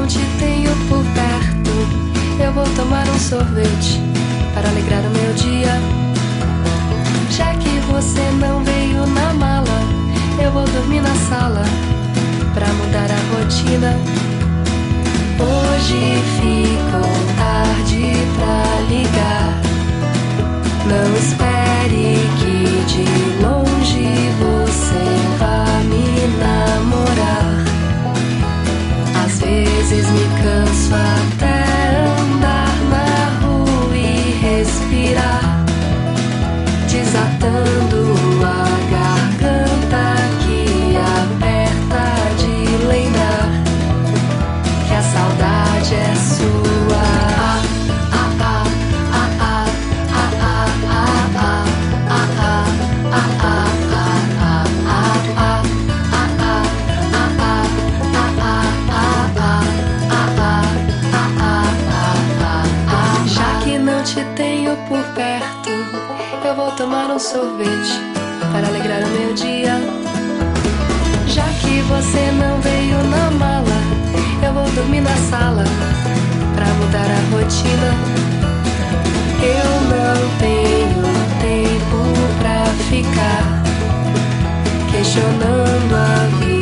te tenho por perto, eu vou tomar um sorvete para alegrar o meu dia. Já que você não veio na mala, eu vou dormir na sala pra mudar a rotina. Hoje ficou tarde pra ligar. Não espere que de longe você vá me namorar. Às vezes me canso até andar na rua e respirar, desatando a garganta que aperta de lembrar que a saudade é sua. Já que não te tenho por perto, eu vou tomar um sorvete para alegrar o meu dia. Já que você não veio na mala, eu vou dormir na sala pra mudar a rotina. Eu não tenho tempo pra ficar questionando a vida.